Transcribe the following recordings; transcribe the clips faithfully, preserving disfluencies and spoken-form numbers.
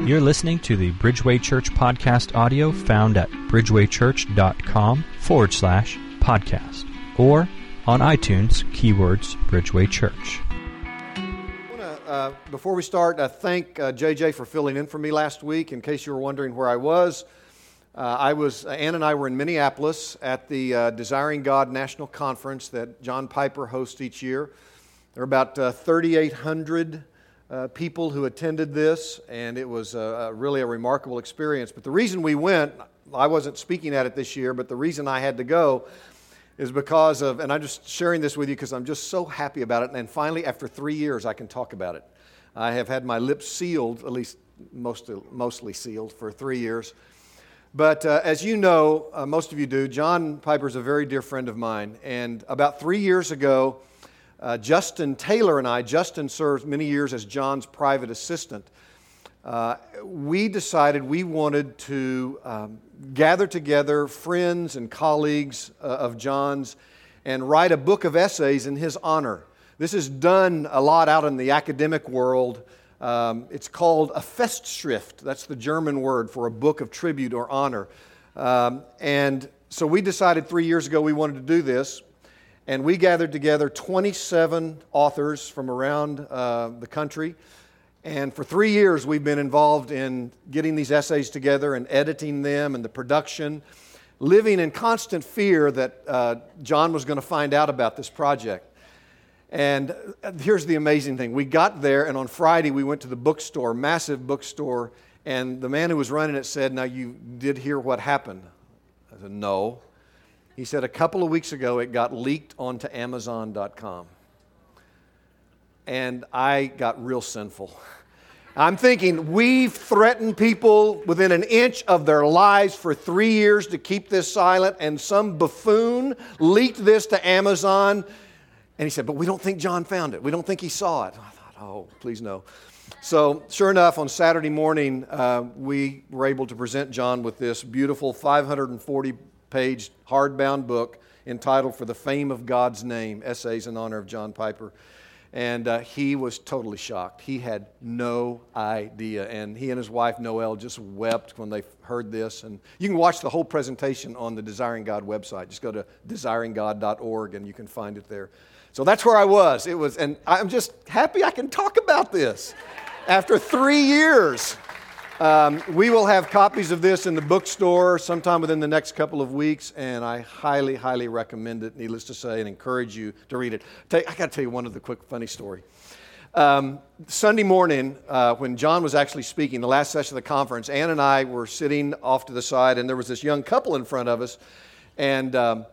You're listening to the Bridgeway Church podcast audio found at bridgewaychurch.com forward slash podcast or on iTunes, keywords Bridgeway Church. I wanna, uh, before we start, uh, thank uh, J J for filling in for me last week. In case you were wondering where I was, uh, I was, uh, Ann and I were in Minneapolis at the uh, Desiring God National Conference that John Piper hosts each year. There were about uh, thirty-eight hundred Uh, people who attended this, and it was uh, really a remarkable experience. But the reason we went, I wasn't speaking at it this year, but the reason I had to go is because of, and I'm just sharing this with you because I'm just so happy about it, and finally, after three years, I can talk about it. I have had my lips sealed, at least most, mostly sealed, for three years. But uh, as you know, uh, most of you do, John Piper is a very dear friend of mine, and about three years ago, Uh, Justin Taylor and I, Justin served many years as John's private assistant. Uh, we decided we wanted to um, gather together friends and colleagues uh, of John's and write a book of essays in his honor. This is done a lot out in the academic world. Um, it's called a Festschrift. That's the German word for a book of tribute or honor. Um, and so we decided three years ago we wanted to do this. And we gathered together twenty-seven authors from around uh, the country. And for three years, we've been involved in getting these essays together and editing them and the production, living in constant fear that uh, John was going to find out about this project. And here's the amazing thing. We got there, and on Friday, we went to the bookstore, massive bookstore, and the man who was running it said, "Now, you did hear what happened?" I said, "No." He said, "A couple of weeks ago, it got leaked onto Amazon dot com. And I got real sinful. I'm thinking, we've threatened people within an inch of their lives for three years to keep this silent, and some buffoon leaked this to Amazon. And he said, "But we don't think John found it. We don't think he saw it." I thought, oh, please no. So sure enough, on Saturday morning, uh, we were able to present John with this beautiful five hundred forty page hardbound book entitled For the Fame of God's Name, Essays in Honor of John Piper. And uh, he was totally shocked. He had no idea. And he and his wife, Noelle, just wept when they heard this. And you can watch the whole presentation on the Desiring God website. Just go to desiring god dot org and you can find it there. So that's where I was. It was, and I'm just happy I can talk about this after three years. Um, we will have copies of this in the bookstore sometime within the next couple of weeks, and I highly, highly recommend it, needless to say, and encourage you to read it. I got to tell you one of the quick, funny story. Um, Sunday morning, uh, when John was actually speaking, the last session of the conference, Ann and I were sitting off to the side, and there was this young couple in front of us, and um,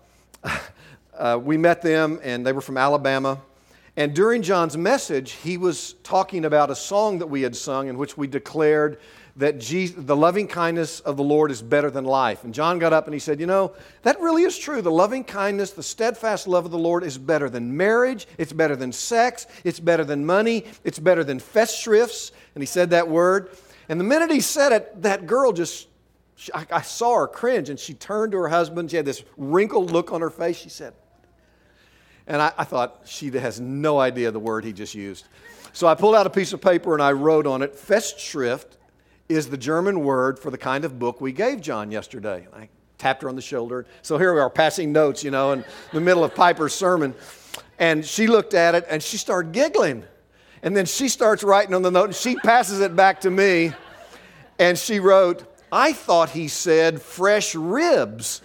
uh, we met them, and they were from Alabama. And during John's message, he was talking about a song that we had sung in which we declared that Jesus, the loving kindness of the Lord is better than life. And John got up and he said, "You know, that really is true. The loving kindness, the steadfast love of the Lord is better than marriage. It's better than sex. It's better than money. It's better than Festschrifts." And he said that word. And the minute he said it, that girl just, she, I, I saw her cringe, and she turned to her husband. She had this wrinkled look on her face. She said, and I, I thought, she has no idea the word he just used. So I pulled out a piece of paper and I wrote on it, "Festschrift is the German word for the kind of book we gave John yesterday." I tapped her on the shoulder. So here we are passing notes, you know, in the middle of Piper's sermon. And she looked at it and she started giggling. And then she starts writing on the note and she passes it back to me. And she wrote, "I thought he said fresh ribs."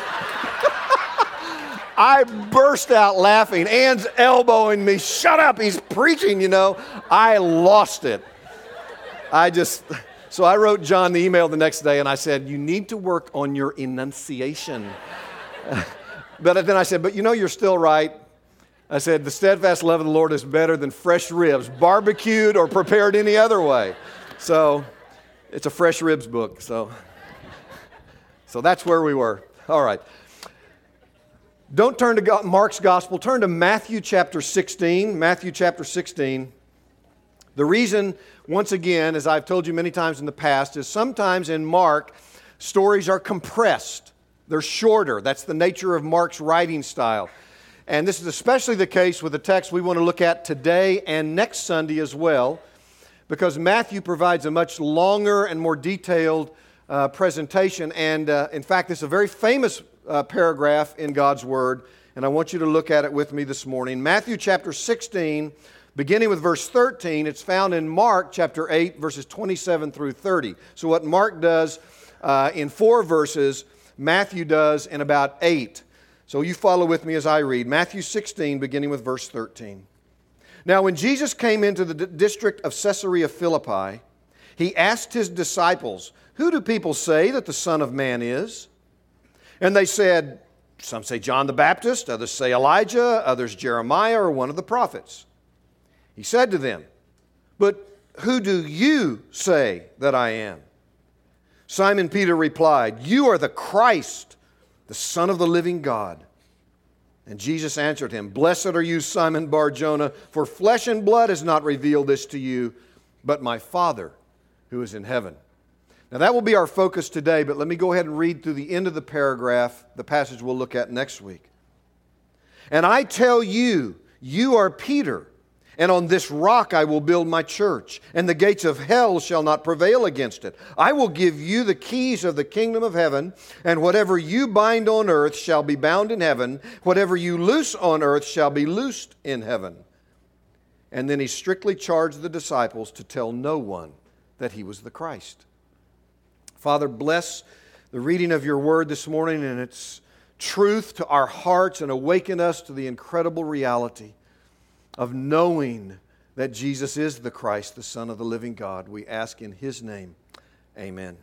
I burst out laughing. Ann's elbowing me. "Shut up, he's preaching, you know." I lost it. I just... So I wrote John the email the next day and I said, "You need to work on your enunciation." But then I said, "But you know, you're still right." I said, "The steadfast love of the Lord is better than fresh ribs, barbecued or prepared any other way." So it's a fresh ribs book. So, so that's where we were. All right. Don't turn to Mark's gospel. Turn to Matthew chapter sixteen. Matthew chapter sixteen. The reason, once again, as I've told you many times in the past, is sometimes in Mark, stories are compressed. They're shorter. That's the nature of Mark's writing style. And this is especially the case with the text we want to look at today and next Sunday as well. because Matthew provides a much longer and more detailed uh, presentation. And uh, in fact, it's a very famous uh, paragraph in God's Word, and I want you to look at it with me this morning. Matthew chapter sixteen, beginning with verse thirteen, it's found in Mark chapter eight, verses twenty-seven through thirty. So what Mark does uh, in four verses, Matthew does in about eight. So you follow with me as I read. Matthew sixteen, beginning with verse thirteen. Now when Jesus came into the d- district of Caesarea Philippi, He asked His disciples, "Who do people say that the Son of Man is?" And they said, some say John the Baptist, others say Elijah, others Jeremiah or one of the prophets. He said to them, "But who do you say that I am?" Simon Peter replied, "You are the Christ, the Son of the living God." And Jesus answered him, "Blessed are you, Simon Bar-Jonah, for flesh and blood has not revealed this to you, but my Father who is in heaven." Now that will be our focus today, but let me go ahead and read through the end of the paragraph, the passage we'll look at next week. "And I tell you, you are Peter, and on this rock I will build my church, and the gates of hell shall not prevail against it. I will give you the keys of the kingdom of heaven, and whatever you bind on earth shall be bound in heaven, whatever you loose on earth shall be loosed in heaven." And then He strictly charged the disciples to tell no one that He was the Christ. Father, bless the reading of Your Word this morning and its truth to our hearts, and awaken us to the incredible reality of knowing that Jesus is the Christ, the Son of the living God. We ask in His name, amen.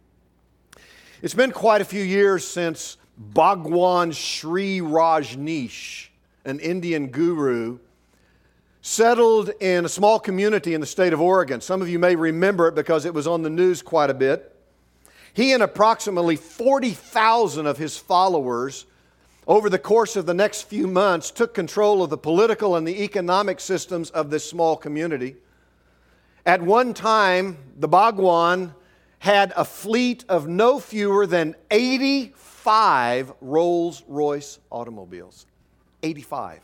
It's been quite a few years since Bhagwan Sri Rajneesh, an Indian guru, settled in a small community in the state of Oregon. Some of you may remember it because it was on the news quite a bit. He and approximately forty thousand of his followers, over the course of the next few months, took control of the political and the economic systems of this small community. At one time, the Bhagwan had a fleet of no fewer than eighty-five Rolls-Royce automobiles. eighty-five.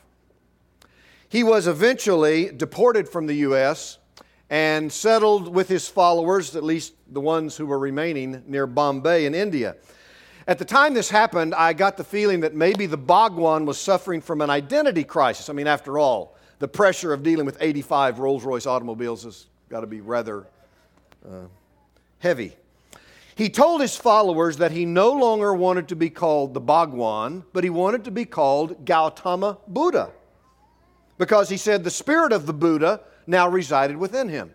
He was eventually deported from the U S and settled with his followers, at least the ones who were remaining, near Bombay in India. At the time this happened, I got the feeling that maybe the Bhagwan was suffering from an identity crisis. I mean, after all, the pressure of dealing with eighty-five Rolls-Royce automobiles has got to be rather uh, heavy. He told his followers that he no longer wanted to be called the Bhagwan, but he wanted to be called Gautama Buddha, because he said the spirit of the Buddha now resided within him.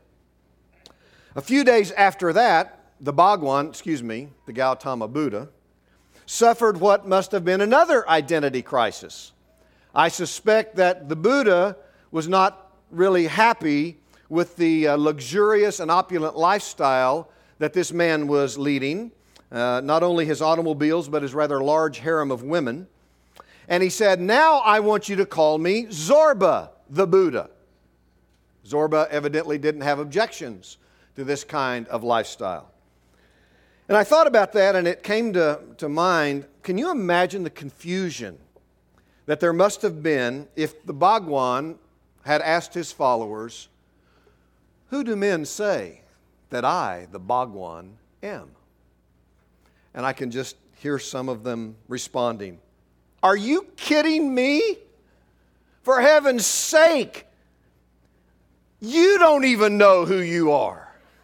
A few days after that, the Bhagwan, excuse me, the Gautama Buddha, suffered what must have been another identity crisis. I suspect that the Buddha was not really happy with the uh, luxurious and opulent lifestyle that this man was leading, uh, not only his automobiles, but his rather large harem of women. And he said, "Now I want you to call me Zorba the Buddha." Zorba evidently didn't have objections to this kind of lifestyle. And I thought about that, and it came to, to mind, can you imagine the confusion that there must have been if the Bhagwan had asked his followers, "Who do men say that I, the Bhagwan, am?" And I can just hear some of them responding, "Are you kidding me? For heaven's sake, you don't even know who you are."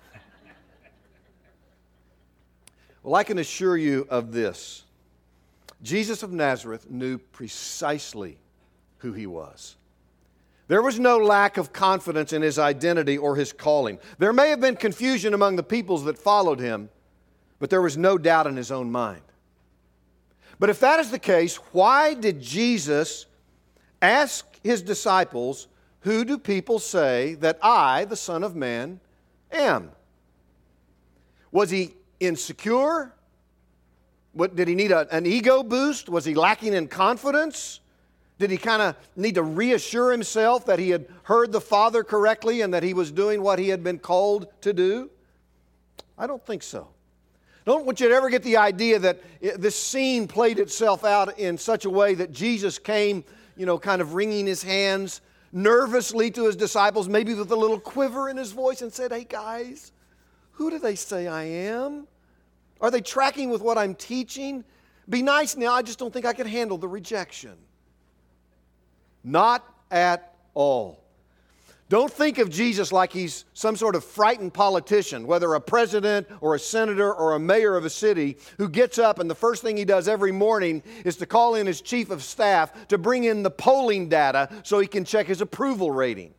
Well, I can assure you of this. Jesus of Nazareth knew precisely who He was. There was no lack of confidence in His identity or His calling. There may have been confusion among the peoples that followed Him, but there was no doubt in His own mind. But if that is the case, why did Jesus ask His disciples, "Who do people say that I, the Son of Man, am?" Was He insecure? What, did he need a, an ego boost? Was he lacking in confidence? Did he kind of need to reassure himself that he had heard the Father correctly and that he was doing what he had been called to do? I don't think so. I don't want you to ever get the idea that this scene played itself out in such a way that Jesus came, you know, kind of wringing His hands, nervously to his disciples, maybe with a little quiver in his voice, and said, "Hey guys, who do they say I am? Are they tracking with what I'm teaching? Be nice now, I just don't think I can handle the rejection." Not at all. Don't think of Jesus like he's some sort of frightened politician, whether a president or a senator or a mayor of a city, who gets up and the first thing he does every morning is to call in his chief of staff to bring in the polling data so he can check his approval rating.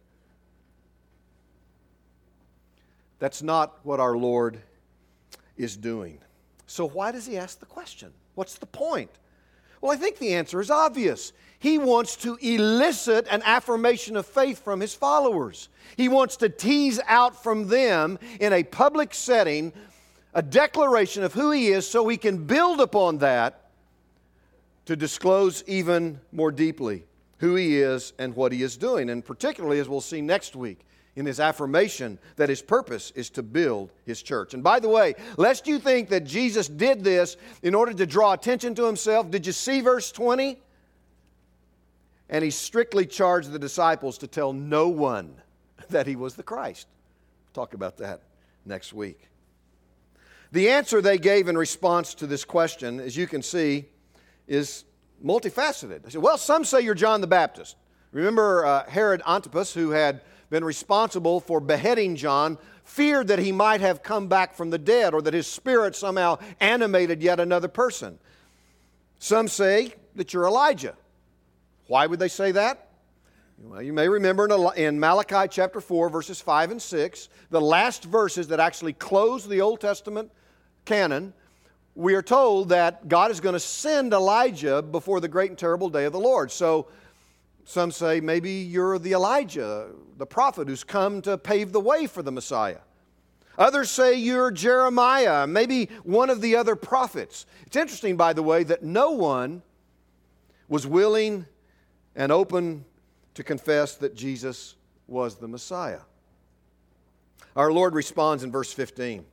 That's not what our Lord is doing. So why does he ask the question? What's the point? Well, I think the answer is obvious. He wants to elicit an affirmation of faith from his followers. He wants to tease out from them in a public setting a declaration of who he is so he can build upon that to disclose even more deeply who he is and what he is doing. And particularly, as we'll see next week, in his affirmation that his purpose is to build his church. And by the way, lest you think that Jesus did this in order to draw attention to himself, did you see verse twenty? And he strictly charged the disciples to tell no one that he was the Christ. We'll talk about that next week. The answer they gave in response to this question, as you can see, is multifaceted. They said, well, some say you're John the Baptist. Remember uh, Herod Antipas, who had been responsible for beheading John, feared that he might have come back from the dead or that his spirit somehow animated yet another person. Some say that you're Elijah. Why would they say that? Well, you may remember in Malachi chapter four, verses five and six, the last verses that actually close the Old Testament canon, we are told that God is going to send Elijah before the great and terrible day of the Lord. So some say maybe you're the Elijah, the prophet who's come to pave the way for the Messiah. Others say you're Jeremiah, maybe one of the other prophets. It's interesting, by the way, that no one was willing and open to confess that Jesus was the Messiah. Our Lord responds in verse fifteen.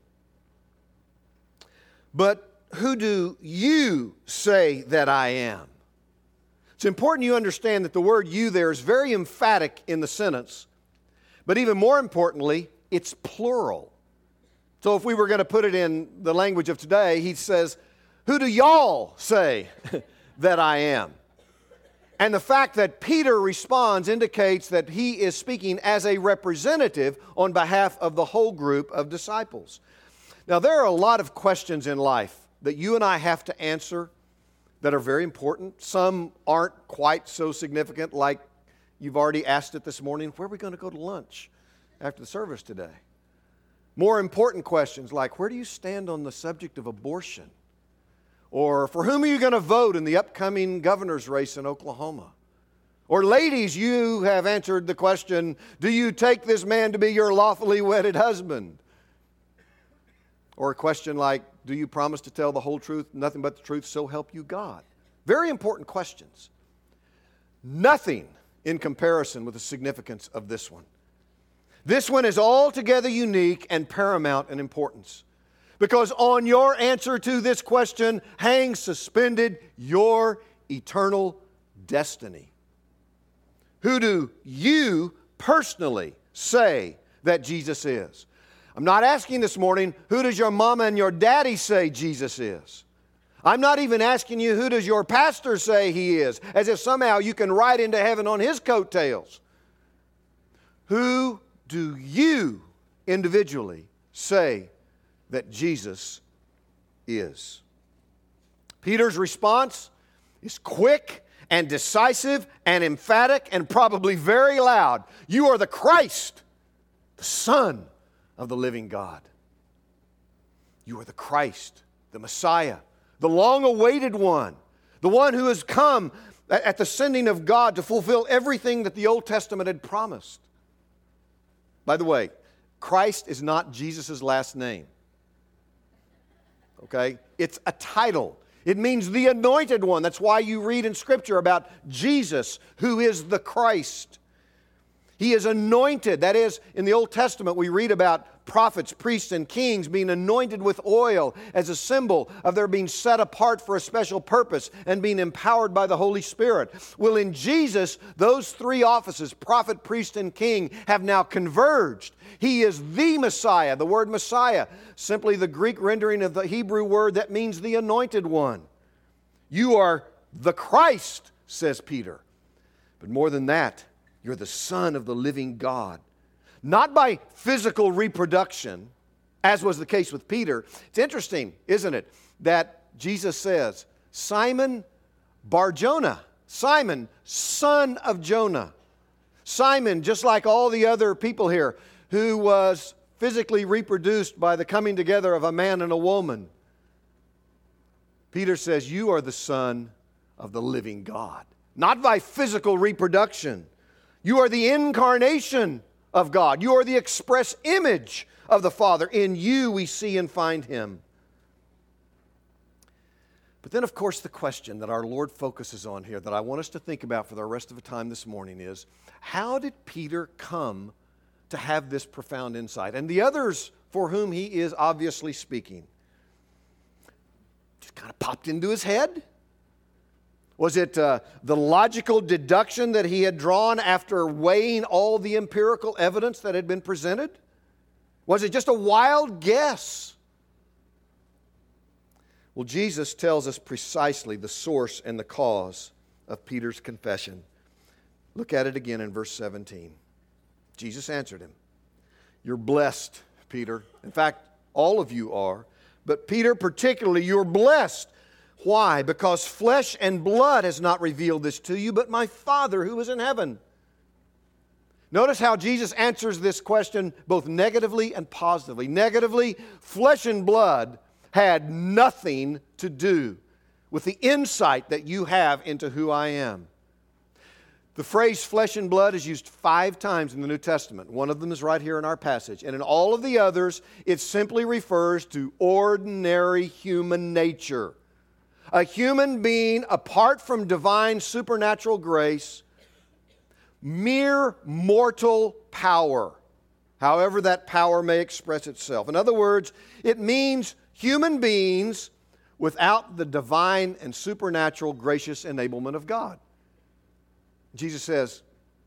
But who do you say that I am? It's important you understand that the word you there is very emphatic in the sentence, but even more importantly, it's plural. So if we were going to put it in the language of today, he says, who do y'all say that I am? And the fact that Peter responds indicates that he is speaking as a representative on behalf of the whole group of disciples. Now, there are a lot of questions in life that you and I have to answer that are very important. Some aren't quite so significant, like you've already asked it this morning, where are we going to go to lunch after the service today? More important questions like, where do you stand on the subject of abortion? Or for whom are you going to vote in the upcoming governor's race in Oklahoma? Or ladies, you have answered the question, do you take this man to be your lawfully wedded husband? Or a question like, do you promise to tell the whole truth, nothing but the truth, so help you God? Very important questions. Nothing in comparison with the significance of this one. This one is altogether unique and paramount in importance. Because on your answer to this question hangs suspended your eternal destiny. Who do you personally say that Jesus is? I'm not asking this morning, who does your mama and your daddy say Jesus is? I'm not even asking you, who does your pastor say he is? As if somehow you can ride into heaven on his coattails. Who do you individually say that Jesus is? Peter's response is quick and decisive and emphatic and probably very loud. You are the Christ, the Son of the living God. You are the Christ, the Messiah, the long-awaited one, the one who has come at the sending of God to fulfill everything that the Old Testament had promised. By the way, Christ is not Jesus' last name. Okay? It's a title. It means the anointed one. That's why you read in Scripture about Jesus, who is the Christ. He is anointed. That is, in the Old Testament, we read about prophets, priests, and kings being anointed with oil as a symbol of their being set apart for a special purpose and being empowered by the Holy Spirit. Well, in Jesus, those three offices, prophet, priest, and king, have now converged. He is the Messiah. The word Messiah, simply the Greek rendering of the Hebrew word that means the anointed one. You are the Christ, says Peter. But more than that, you're the Son of the living God. Not by physical reproduction, as was the case with Peter. It's interesting, isn't it, that Jesus says, Simon Bar-Jonah, Simon, son of Jonah. Simon, just like all the other people here, who was physically reproduced by the coming together of a man and a woman. Peter says, you are the Son of the living God. Not by physical reproduction. You are the incarnation of God. You are the express image of the Father. In you we see and find Him. But then, of course, the question that our Lord focuses on here that I want us to think about for the rest of the time this morning is, how did Peter come to have this profound insight? And the others for whom he is obviously speaking, just kind of popped into his head? Was it uh, the logical deduction that he had drawn after weighing all the empirical evidence that had been presented? Was it just a wild guess? Well, Jesus tells us precisely the source and the cause of Peter's confession. Look at it again in verse seventeen. Jesus answered him, you're blessed, Peter. In fact, all of you are. But Peter particularly, you're blessed. Why? Because flesh and blood has not revealed this to you, but my Father who is in heaven. Notice how Jesus answers this question both negatively and positively. Negatively, flesh and blood had nothing to do with the insight that you have into who I am. The phrase flesh and blood is used five times in the New Testament. One of them is right here in our passage. And in all of the others, it simply refers to ordinary human nature. A human being apart from divine supernatural grace, mere mortal power, however that power may express itself. In other words, it means human beings without the divine and supernatural gracious enablement of God. Jesus says,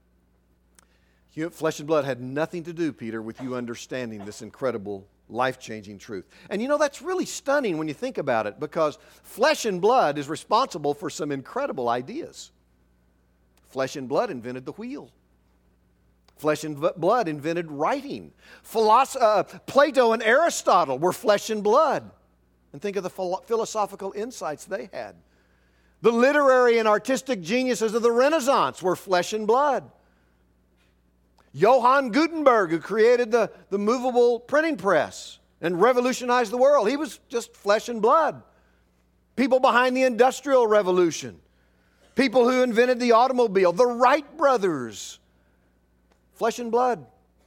flesh and blood had nothing to do, Peter, with you understanding this incredible life-changing truth. And you know, that's really stunning when you think about it, because flesh and blood is responsible for some incredible ideas. Flesh and blood invented the wheel. Flesh and blood invented writing. Philosoph- uh, Plato and Aristotle were flesh and blood. And think of the philo- philosophical insights they had. The literary and artistic geniuses of the Renaissance were flesh and blood. Johann Gutenberg, who created the, the movable printing press and revolutionized the world, he was just flesh and blood. People behind the Industrial Revolution, people who invented the automobile, the Wright brothers, flesh and blood.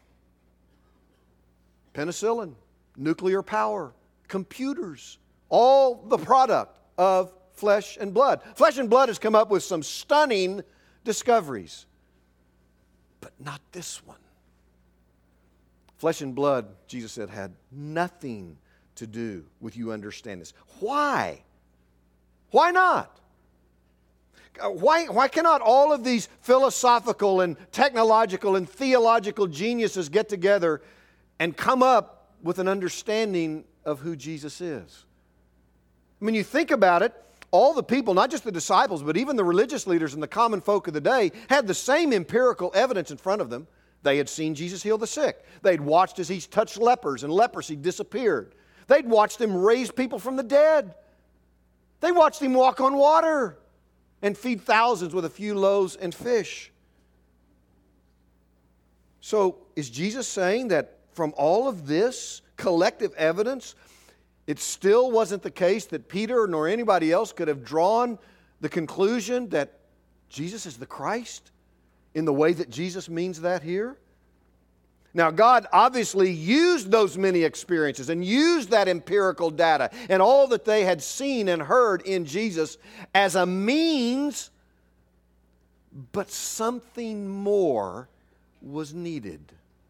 Penicillin, nuclear power, computers, all the product of flesh and blood. Flesh and blood has come up with some stunning discoveries. But not this one. Flesh and blood, Jesus said, had nothing to do with you understand this. Why? Why not? Why, why cannot all of these philosophical and technological and theological geniuses get together and come up with an understanding of who Jesus is? I mean, you think about it, all the people, not just the disciples, but even the religious leaders and the common folk of the day had the same empirical evidence in front of them. They had seen Jesus heal the sick. They'd watched as he touched lepers and leprosy disappeared. They'd watched him raise people from the dead. They watched him walk on water and feed thousands with a few loaves and fish. So is Jesus saying that from all of this collective evidence, it still wasn't the case that Peter nor anybody else could have drawn the conclusion that Jesus is the Christ in the way that Jesus means that here? Now, God obviously used those many experiences and used that empirical data and all that they had seen and heard in Jesus as a means, but something more was needed.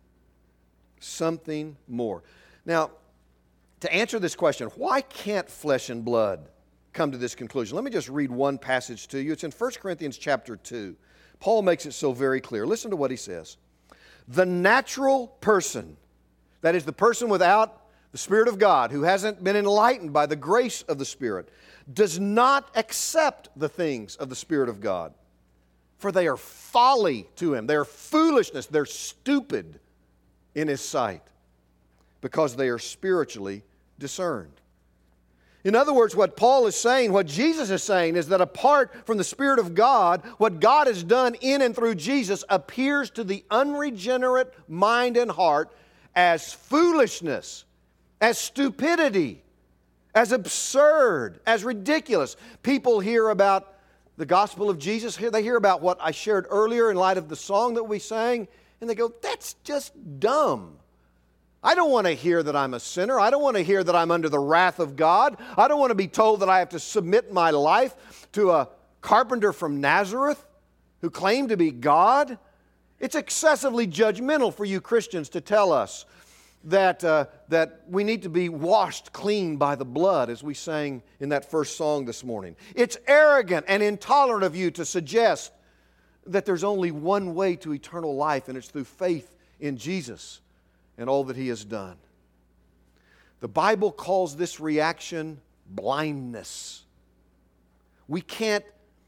Something more. Now, to answer this question, why can't flesh and blood come to this conclusion? Let me just read one passage to you. It's in First Corinthians chapter two. Paul makes it so very clear. Listen to what he says. The natural person, that is the person without the Spirit of God, who hasn't been enlightened by the grace of the Spirit, does not accept the things of the Spirit of God, for they are folly to him. They are foolishness. They're stupid in his sight, because they are spiritually discerned. In other words, what Paul is saying, what Jesus is saying, is that apart from the Spirit of God, what God has done in and through Jesus appears to the unregenerate mind and heart as foolishness, as stupidity, as absurd, as ridiculous. People hear about the gospel of Jesus. They hear about what I shared earlier in light of the song that we sang, and they go, that's just dumb. I don't want to hear that I'm a sinner. I don't want to hear that I'm under the wrath of God. I don't want to be told that I have to submit my life to a carpenter from Nazareth who claimed to be God. It's excessively judgmental for you Christians to tell us that, uh, that we need to be washed clean by the blood, as we sang in that first song this morning. It's arrogant and intolerant of you to suggest that there's only one way to eternal life, and it's through faith in Jesus and all that He has done. The Bible calls this reaction blindness. We can't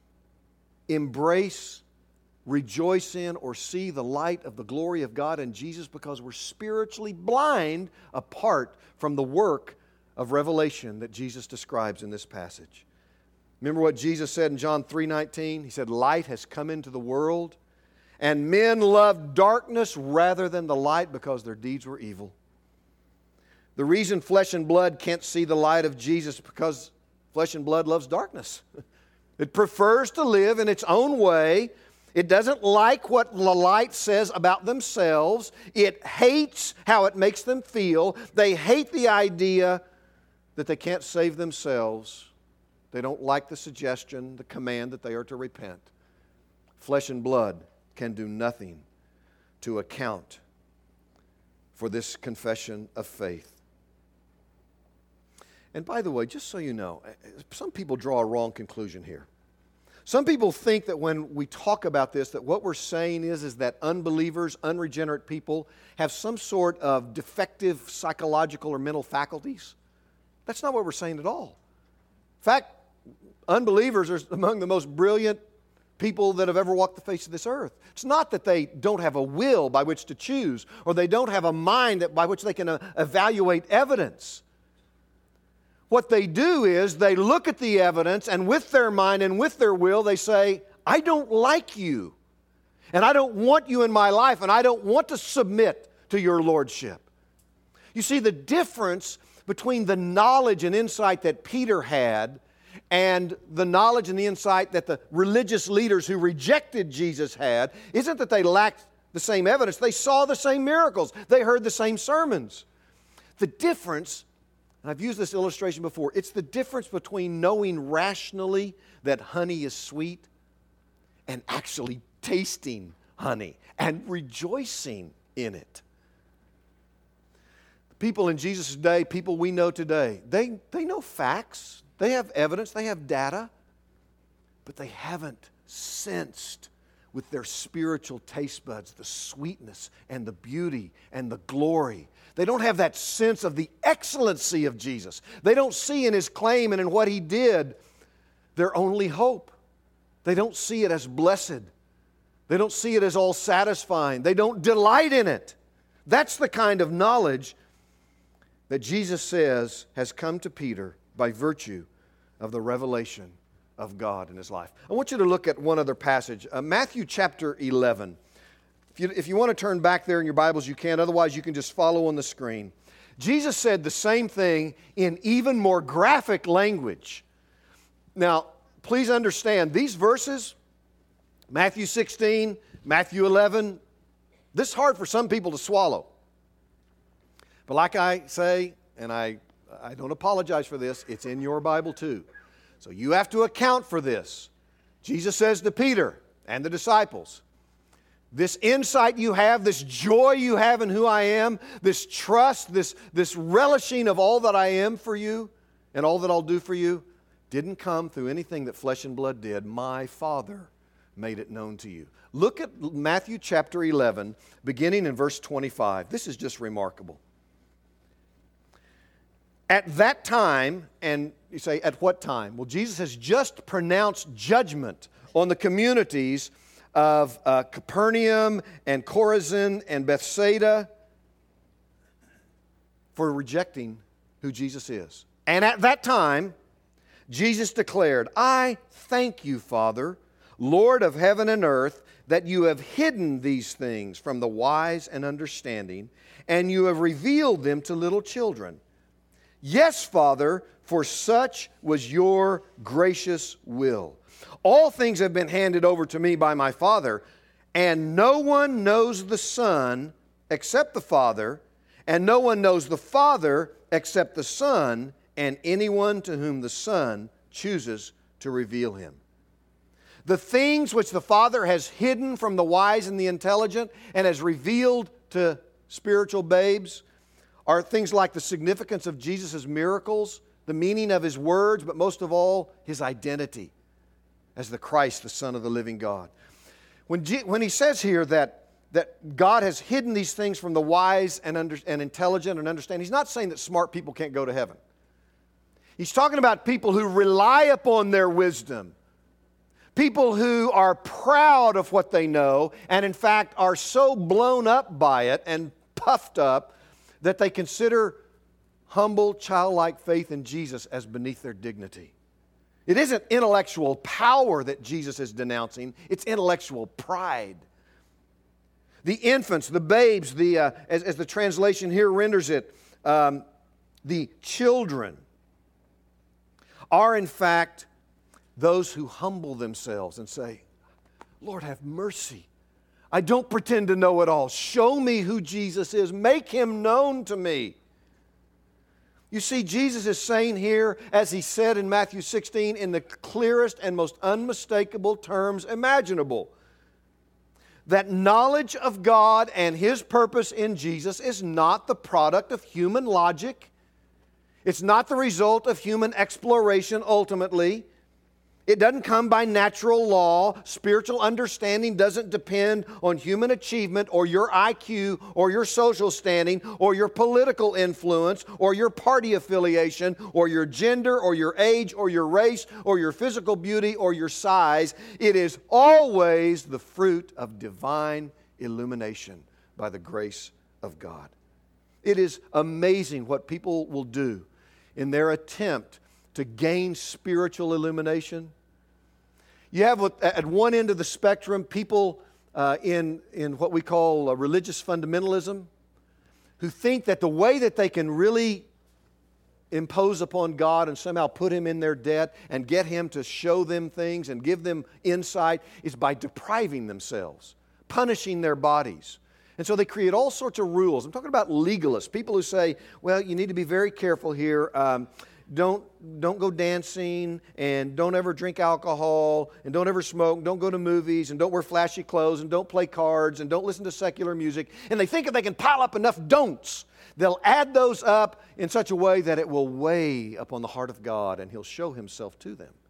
embrace, rejoice in, or see the light of the glory of God in Jesus because we're spiritually blind apart from the work of revelation that Jesus describes in this passage. Remember what Jesus said in John three nineteen? He said, light has come into the world, and men loved darkness rather than the light because their deeds were evil. The reason flesh and blood can't see the light of Jesus is because flesh and blood loves darkness. It prefers to live in its own way. It doesn't like what the light says about themselves. It hates how it makes them feel. They hate the idea that they can't save themselves. They don't like the suggestion, the command that they are to repent. Flesh and blood can do nothing to account for this confession of faith. And by the way, just so you know, some people draw a wrong conclusion here. Some people think that when we talk about this, that what we're saying is, is that unbelievers, unregenerate people, have some sort of defective psychological or mental faculties. That's not what we're saying at all. In fact, unbelievers are among the most brilliant people that have ever walked the face of this earth. It's not that they don't have a will by which to choose, or they don't have a mind that by which they can uh, evaluate evidence. What they do is they look at the evidence, and with their mind and with their will, they say, I don't like you, and I don't want you in my life, and I don't want to submit to your lordship. You see, the difference between the knowledge and insight that Peter had and the knowledge and the insight that the religious leaders who rejected Jesus had isn't that they lacked the same evidence. They saw the same miracles. They heard the same sermons. The difference, and I've used this illustration before, it's the difference between knowing rationally that honey is sweet and actually tasting honey and rejoicing in it. The people in Jesus' day, people we know today, they, they know facts. They have evidence, they have data, but they haven't sensed with their spiritual taste buds the sweetness and the beauty and the glory. They don't have that sense of the excellency of Jesus. They don't see in His claim and in what He did their only hope. They don't see it as blessed. They don't see it as all satisfying. They don't delight in it. That's the kind of knowledge that Jesus says has come to Peter by virtue of the revelation of God in his life. I want you to look at one other passage, uh, Matthew chapter eleven. If you, if you want to turn back there in your Bibles, you can. Otherwise, you can just follow on the screen. Jesus said the same thing in even more graphic language. Now, please understand, these verses, Matthew sixteen, Matthew eleven, this is hard for some people to swallow. But like I say, and I I don't apologize for this, it's in your Bible too. So you have to account for this. Jesus says to Peter and the disciples, this insight you have, this joy you have in who I am, this trust, this, this relishing of all that I am for you and all that I'll do for you, didn't come through anything that flesh and blood did. My Father made it known to you. Look at Matthew chapter eleven, beginning in verse twenty-five. This is just remarkable. At that time, and you say, at what time? Well, Jesus has just pronounced judgment on the communities of uh, Capernaum and Chorazin and Bethsaida for rejecting who Jesus is. And at that time, Jesus declared, I thank you, Father, Lord of heaven and earth, that you have hidden these things from the wise and understanding, and you have revealed them to little children. Yes, Father, for such was your gracious will. All things have been handed over to me by my Father, and no one knows the Son except the Father, and no one knows the Father except the Son, and anyone to whom the Son chooses to reveal him. The things which the Father has hidden from the wise and the intelligent and has revealed to spiritual babes are things like the significance of Jesus' miracles, the meaning of His words, but most of all, His identity as the Christ, the Son of the living God. When, G- when He says here that, that God has hidden these things from the wise and, under- and intelligent and understand, He's not saying that smart people can't go to heaven. He's talking about people who rely upon their wisdom. People who are proud of what they know and in fact are so blown up by it and puffed up that they consider humble, childlike faith in Jesus as beneath their dignity. It isn't intellectual power that Jesus is denouncing, it's intellectual pride. The infants, the babes, the uh, as, as the translation here renders it, um, the children are in fact those who humble themselves and say, Lord, have mercy. I don't pretend to know it all. Show me who Jesus is. Make Him known to me. You see, Jesus is saying here, as He said in Matthew sixteen, in the clearest and most unmistakable terms imaginable, that knowledge of God and His purpose in Jesus is not the product of human logic. It's not the result of human exploration ultimately. It doesn't come by natural law. Spiritual understanding doesn't depend on human achievement or your I Q or your social standing or your political influence or your party affiliation or your gender or your age or your race or your physical beauty or your size. It is always the fruit of divine illumination by the grace of God. It is amazing what people will do in their attempt to gain spiritual illumination. You have at one end of the spectrum people uh, in, in what we call uh, religious fundamentalism who think that the way that they can really impose upon God and somehow put Him in their debt and get Him to show them things and give them insight is by depriving themselves, punishing their bodies. And so they create all sorts of rules. I'm talking about legalists, people who say, well, you need to be very careful here. Um, Don't, don't go dancing, and don't ever drink alcohol, and don't ever smoke, and don't go to movies, and don't wear flashy clothes, and don't play cards, and don't listen to secular music. And they think if they can pile up enough don'ts, they'll add those up in such a way that it will weigh upon the heart of God, and He'll show Himself to them.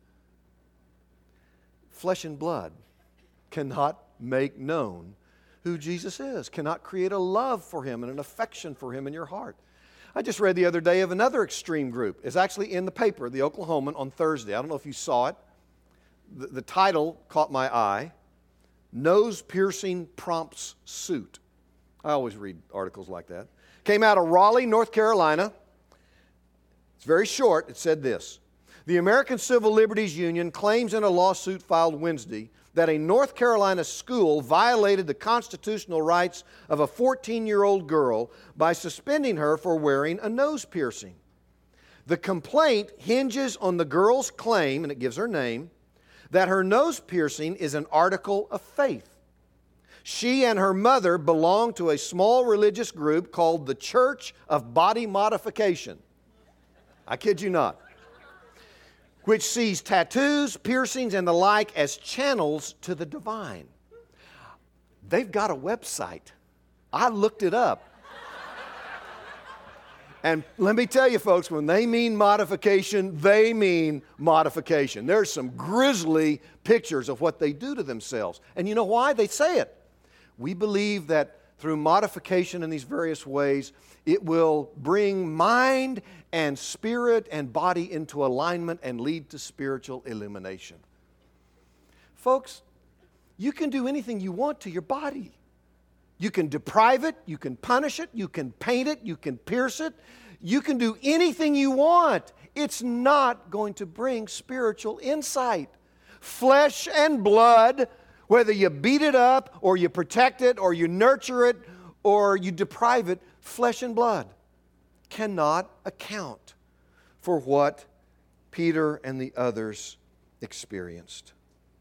Flesh and blood cannot make known who Jesus is, cannot create a love for Him and an affection for Him in your heart. I just read the other day of another extreme group. It's actually in the paper, the Oklahoman, on Thursday. I don't know if you saw it. The, the title caught my eye. Nose Piercing Prompts Suit. I always read articles like that. Came out of Raleigh, North Carolina. It's very short. It said this. The American Civil Liberties Union claims in a lawsuit filed Wednesday that a North Carolina school violated the constitutional rights of a fourteen-year-old girl by suspending her for wearing a nose piercing. The complaint hinges on the girl's claim, and it gives her name, that her nose piercing is an article of faith. She and her mother belong to a small religious group called the Church of Body Modification. I kid you not. Which sees tattoos, piercings, and the like as channels to the divine. They've got a website. I looked it up. And let me tell you, folks, when they mean modification, they mean modification. There's some grisly pictures of what they do to themselves. And you know why? They say it. We believe that through modification in these various ways, it will bring mind and spirit and body into alignment and lead to spiritual illumination. Folks, you can do anything you want to your body. You can deprive it, you can punish it, you can paint it, you can pierce it, you can do anything you want. It's not going to bring spiritual insight. Flesh and blood, whether you beat it up or you protect it or you nurture it or you deprive it, flesh and blood cannot account for what Peter and the others experienced.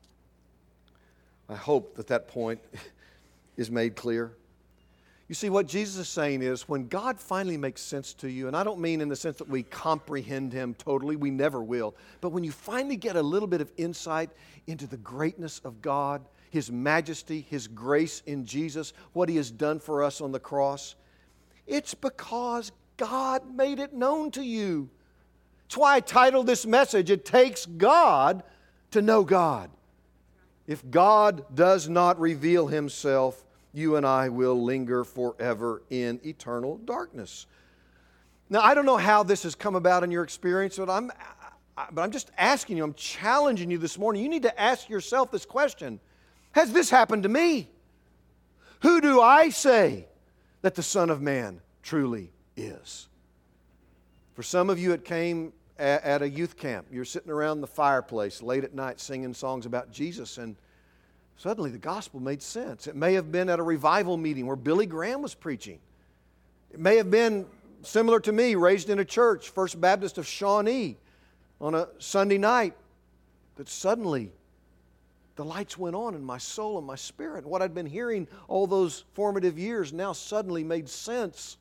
I hope that that point is made clear. You see, what Jesus is saying is when God finally makes sense to you, and I don't mean in the sense that we comprehend Him totally, we never will, but when you finally get a little bit of insight into the greatness of God, His majesty, His grace in Jesus, what He has done for us on the cross, it's because God made it known to you. That's why I titled this message, It Takes God to Know God. If God does not reveal Himself, you and I will linger forever in eternal darkness. Now, I don't know how this has come about in your experience, but I'm, but I'm just asking you, I'm challenging you this morning. You need to ask yourself this question. Has this happened to me? Who do I say that the Son of Man truly is? For some of you, it came at, at a youth camp. You're sitting around the fireplace late at night singing songs about Jesus, and suddenly the gospel made sense. It may have been at a revival meeting where Billy Graham was preaching. It may have been similar to me, raised in a church, First Baptist of Shawnee, on a Sunday night, that suddenly the lights went on in my soul and my spirit. What I'd been hearing all those formative years now suddenly made sense.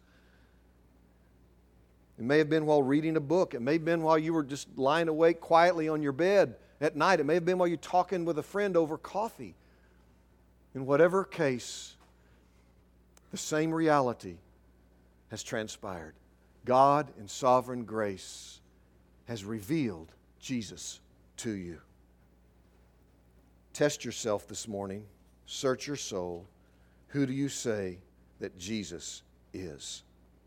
It may have been while reading a book. It may have been while you were just lying awake quietly on your bed at night. It may have been while you're talking with a friend over coffee. In whatever case, the same reality has transpired. God, in sovereign grace, has revealed Jesus to you. Test yourself this morning. Search your soul. Who do you say that Jesus is?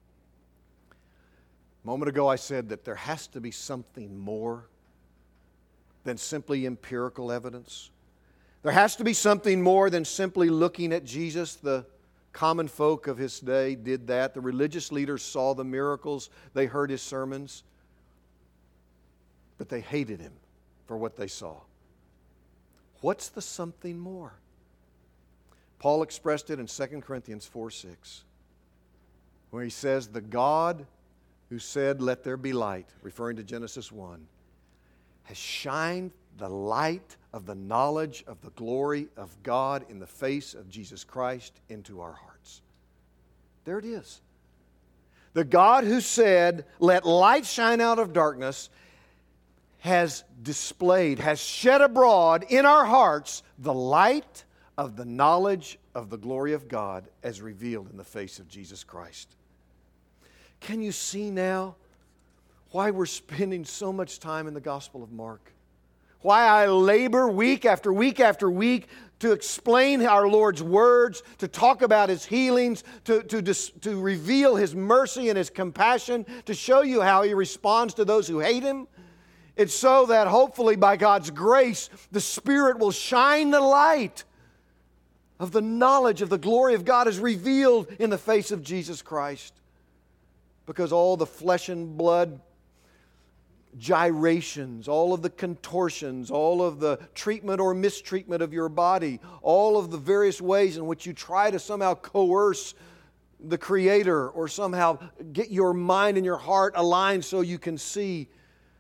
A moment ago I said that there has to be something more than simply empirical evidence. There has to be something more than simply looking at Jesus. The common folk of His day did that. The religious leaders saw the miracles. They heard His sermons. But they hated Him for what they saw. What's the something more? Paul expressed it in Second Corinthians four six, where he says, the God who said, let there be light, referring to Genesis one, has shined the light of the knowledge of the glory of God in the face of Jesus Christ into our hearts. There it is. The God who said, let light shine out of darkness, has displayed, has shed abroad in our hearts the light of the knowledge of the glory of God as revealed in the face of Jesus Christ. Can you see now why we're spending so much time in the Gospel of Mark? Why I labor week after week after week to explain our Lord's words, to talk about His healings, to, to, to reveal His mercy and His compassion, to show you how He responds to those who hate Him. It's so that hopefully by God's grace, the Spirit will shine the light of the knowledge of the glory of God as revealed in the face of Jesus Christ. Because all the flesh and blood gyrations, all of the contortions, all of the treatment or mistreatment of your body, all of the various ways in which you try to somehow coerce the Creator or somehow get your mind and your heart aligned so you can see,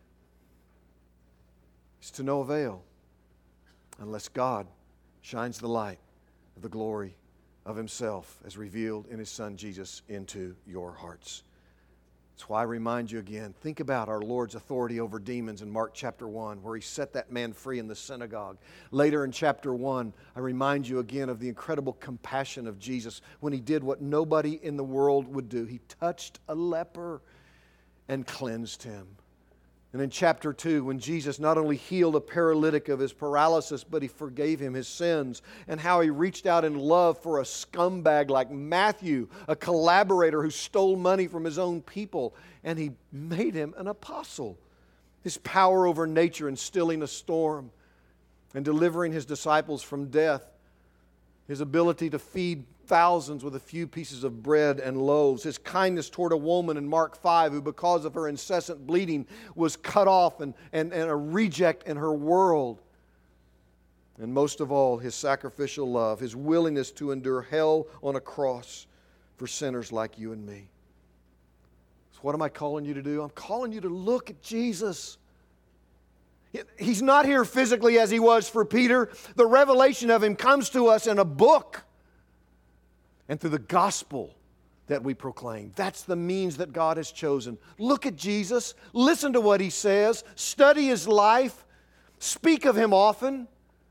is to no avail unless God shines the light of the glory of Himself as revealed in His Son Jesus into your hearts. It's That's why I remind you again, think about our Lord's authority over demons in Mark chapter one, where He set that man free in the synagogue. Later in chapter one, I remind you again of the incredible compassion of Jesus when He did what nobody in the world would do. He touched a leper and cleansed him. And in chapter two, when Jesus not only healed a paralytic of his paralysis, but He forgave him his sins, and how He reached out in love for a scumbag like Matthew, a collaborator who stole money from his own people, and He made him an apostle. His power over nature in stilling a storm and delivering His disciples from death. His ability to feed thousands with a few pieces of bread and loaves. His kindness toward a woman in Mark five who, because of her incessant bleeding, was cut off and, and, and a reject in her world. And most of all, His sacrificial love, His willingness to endure hell on a cross for sinners like you and me. So what am I calling you to do? I'm calling you to look at Jesus. He's not here physically as He was for Peter. The revelation of Him comes to us in a book and through the gospel that we proclaim. That's the means that God has chosen. Look at Jesus. Listen to what He says. Study His life. Speak of Him often.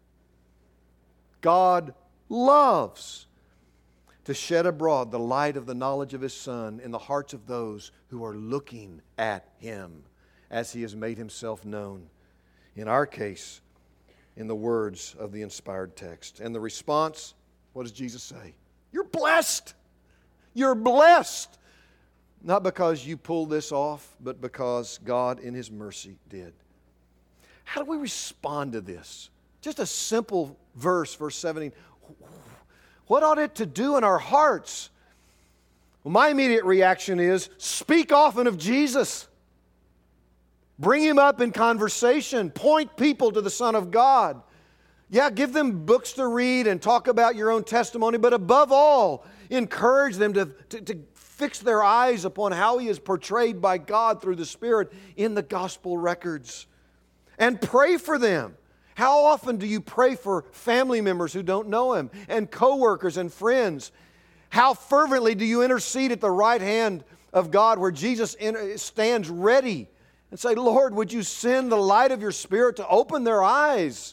God loves to shed abroad the light of the knowledge of His Son in the hearts of those who are looking at Him as He has made Himself known. In our case, in the words of the inspired text. And the response, what does Jesus say? You're blessed. You're blessed. Not because you pulled this off, but because God in His mercy did. How do we respond to this? Just a simple verse, verse seventeen. What ought it to do in our hearts? Well, my immediate reaction is, speak often of Jesus. Bring Him up in conversation. Point people to the Son of God. Yeah, give them books to read and talk about your own testimony, but above all, encourage them to, to, to fix their eyes upon how He is portrayed by God through the Spirit in the gospel records. And pray for them. How often do you pray for family members who don't know Him, and coworkers and friends? How fervently do you intercede at the right hand of God where Jesus stands ready and say, Lord, would you send the light of your Spirit to open their eyes?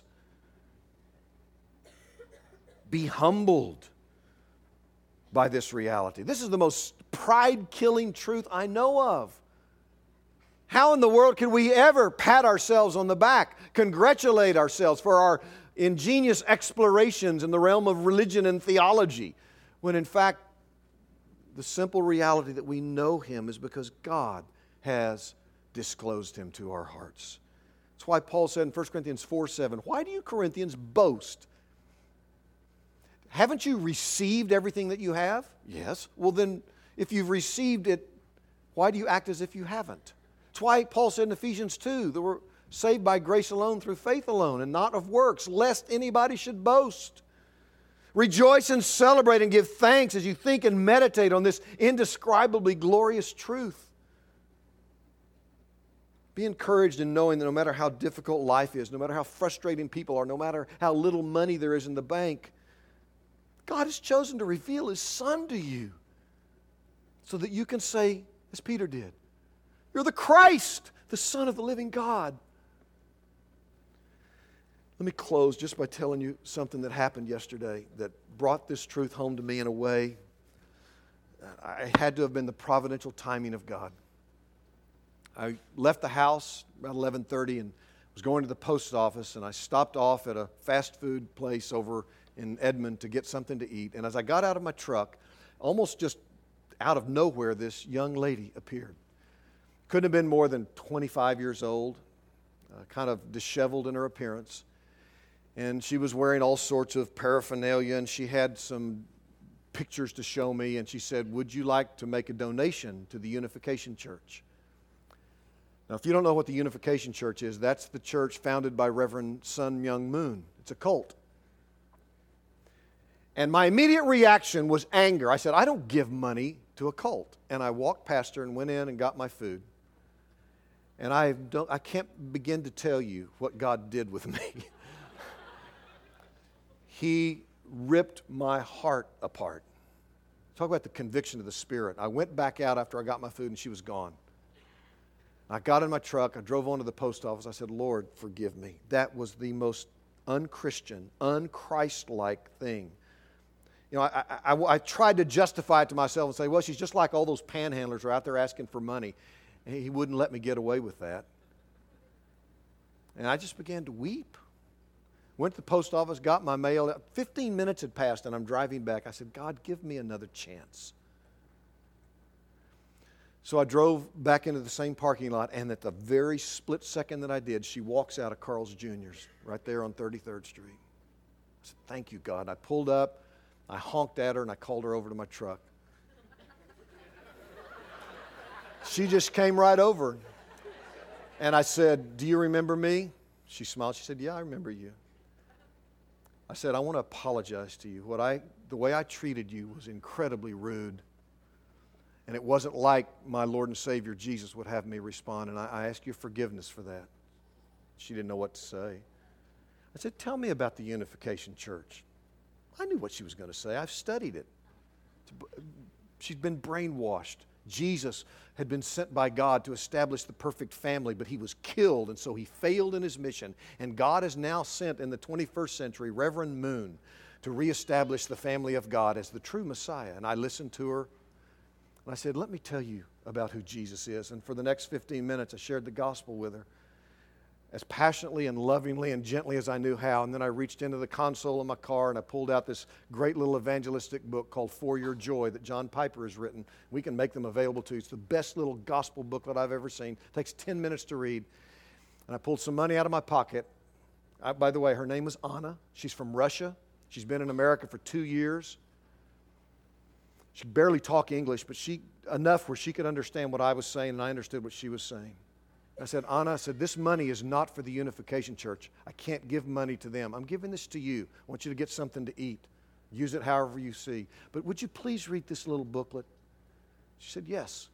Be humbled by this reality. This is the most pride-killing truth I know of. How in the world can we ever pat ourselves on the back, congratulate ourselves for our ingenious explorations in the realm of religion and theology, when in fact the simple reality that we know Him is because God has disclosed Him to our hearts. That's why Paul said in First Corinthians four seven, why do you Corinthians boast? Haven't you received everything that you have? Yes. Well then, if you've received it, why do you act as if you haven't? That's why Paul said in Ephesians two that we're saved by grace alone through faith alone and not of works, lest anybody should boast. Rejoice and celebrate and give thanks as you think and meditate on this indescribably glorious truth. Be encouraged in knowing that no matter how difficult life is, no matter how frustrating people are, no matter how little money there is in the bank, God has chosen to reveal His Son to you so that you can say, as Peter did, you're the Christ, the Son of the living God. Let me close just by telling you something that happened yesterday that brought this truth home to me in a way. I had to have been the providential timing of God. I left the house about eleven thirty and was going to the post office, and I stopped off at a fast food place over in Edmond to get something to eat. And as I got out of my truck, almost just out of nowhere, this young lady appeared. Couldn't have been more than twenty-five years old, uh, kind of disheveled in her appearance. And she was wearing all sorts of paraphernalia, and she had some pictures to show me, and she said, would you like to make a donation to the Unification Church? Now, if you don't know what the Unification Church is, that's the church founded by Reverend Sun Myung Moon. It's a cult. And my immediate reaction was anger. I said, I don't give money to a cult. And I walked past her and went in and got my food. And I don't, I can't begin to tell you what God did with me. He ripped my heart apart. Talk about the conviction of the Spirit. I went back out after I got my food and she was gone. I got in my truck. I drove on to the post office. I said, Lord, forgive me. That was the most unchristian, unchristlike thing. You know, I, I, I, I tried to justify it to myself and say, well, she's just like all those panhandlers who are out there asking for money. And he wouldn't let me get away with that. And I just began to weep. Went to the post office, got my mail. Fifteen minutes had passed, and I'm driving back. I said, God, give me another chance. So I drove back into the same parking lot, and at the very split second that I did, she walks out of Carl's Junior's right there on thirty-third Street. I said, thank you, God. I pulled up, I honked at her, and I called her over to my truck. She just came right over. And I said, do you remember me? She smiled. She said, yeah, I remember you. I said, I want to apologize to you. What I, the way I treated you was incredibly rude. And it wasn't like my Lord and Savior Jesus would have me respond. And I, I ask your forgiveness for that. She didn't know what to say. I said, tell me about the Unification Church. I knew what she was going to say. I've studied it. She's been brainwashed. Jesus had been sent by God to establish the perfect family, but he was killed, and so he failed in his mission. And God has now sent in the twenty-first century Reverend Moon to reestablish the family of God as the true Messiah. And I listened to her, and I said, let me tell you about who Jesus is. And for the next fifteen minutes, I shared the gospel with her as passionately and lovingly and gently as I knew how. And then I reached into the console of my car and I pulled out this great little evangelistic book called For Your Joy that John Piper has written. We can make them available to you. It's the best little gospel booklet I've ever seen. It takes ten minutes to read. And I pulled some money out of my pocket. I, by the way, her name was Anna. She's from Russia. She's been in America for two years. She could barely talk English, but she enough where she could understand what I was saying, and I understood what she was saying. I said, Anna, I said, this money is not for the Unification Church. I can't give money to them. I'm giving this to you. I want you to get something to eat. Use it however you see. But would you please read this little booklet? She said, yes.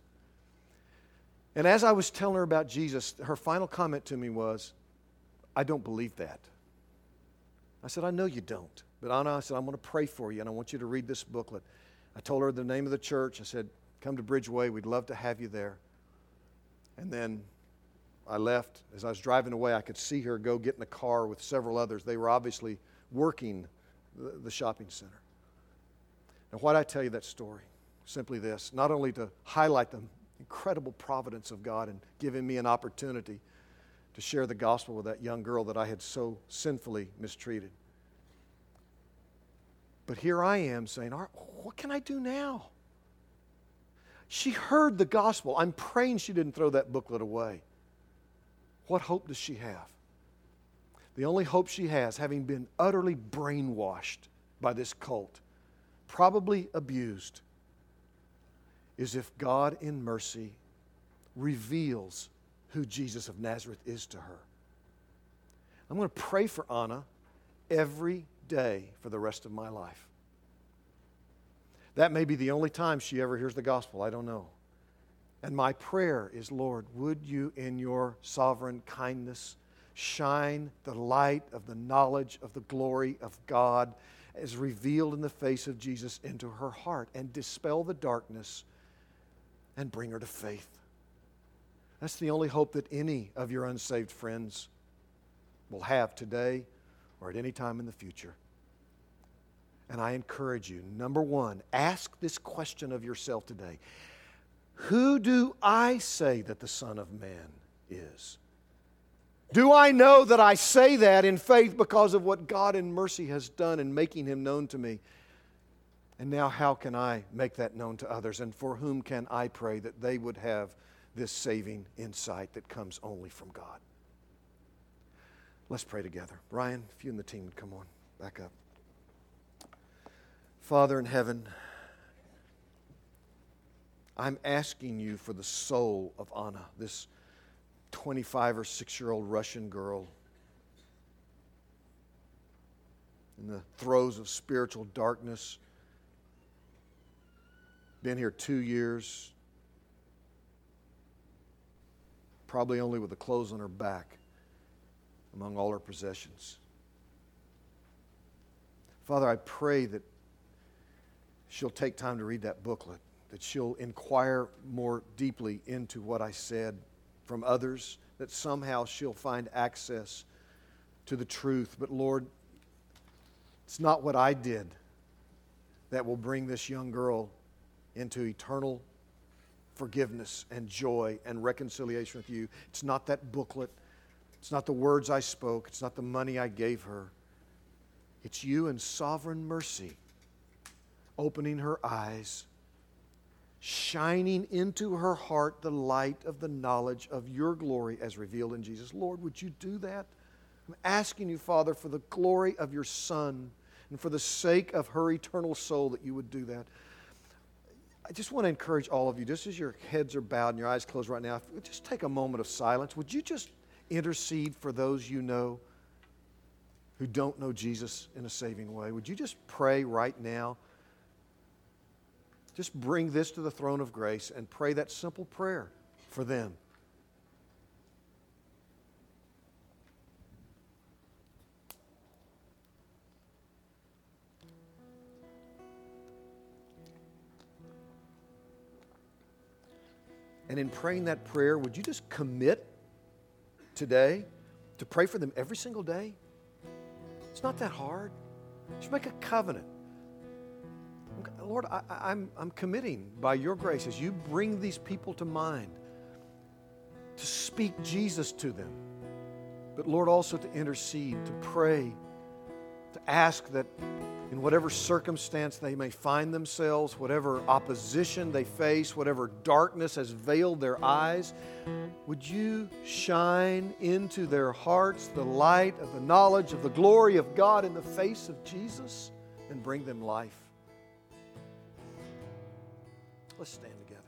And as I was telling her about Jesus, her final comment to me was, I don't believe that. I said, I know you don't. But Anna, I said, I'm going to pray for you, and I want you to read this booklet. I told her the name of the church. I said, come to Bridgeway. We'd love to have you there. And then I left. As I was driving away, I could see her go get in the car with several others. They were obviously working the, the shopping center. Now, why did I tell you that story? Simply this, not only to highlight the incredible providence of God and giving me an opportunity to share the gospel with that young girl that I had so sinfully mistreated. But here I am saying, what can I do now? She heard the gospel. I'm praying she didn't throw that booklet away. What hope does she have? The only hope she has, having been utterly brainwashed by this cult, probably abused, is if God in mercy reveals who Jesus of Nazareth is to her. I'm going to pray for Anna every day for the rest of my life. That may be the only time she ever hears the gospel. I don't know. And my prayer is, Lord, would you in your sovereign kindness shine the light of the knowledge of the glory of God as revealed in the face of Jesus into her heart and dispel the darkness and bring her to faith. That's the only hope that any of your unsaved friends will have today or at any time in the future. And I encourage you, number one, ask this question of yourself today. Who do I say that the Son of Man is? Do I know that I say that in faith because of what God in mercy has done in making Him known to me? And now how can I make that known to others? And for whom can I pray that they would have this saving insight that comes only from God? Let's pray together. Brian, if you and the team would come on, back up. Father in heaven, I'm asking you for the soul of Anna, this twenty-five or six-year-old Russian girl in the throes of spiritual darkness, been here two years, probably only with the clothes on her back among all her possessions. Father, I pray that she'll take time to read that booklet, that she'll inquire more deeply into what I said from others, that somehow she'll find access to the truth. But Lord, it's not what I did that will bring this young girl into eternal forgiveness and joy and reconciliation with you. It's not that booklet. It's not the words I spoke. It's not the money I gave her. It's you in sovereign mercy opening her eyes, shining into her heart the light of the knowledge of your glory as revealed in Jesus. Lord, would you do that? I'm asking you, Father, for the glory of your Son and for the sake of her eternal soul, that you would do that. I just want to encourage all of you, just as your heads are bowed and your eyes closed right now, just take a moment of silence. Would you just intercede for those you know who don't know Jesus in a saving way? Would you just pray right now? Just bring this to the throne of grace and pray that simple prayer for them. And in praying that prayer, would you just commit today to pray for them every single day? It's not that hard. Just make a covenant. Lord, I, I'm, I'm committing by your grace as you bring these people to mind to speak Jesus to them. But Lord, also to intercede, to pray, to ask that in whatever circumstance they may find themselves, whatever opposition they face, whatever darkness has veiled their eyes, would you shine into their hearts the light of the knowledge of the glory of God in the face of Jesus and bring them life? Let's stand together.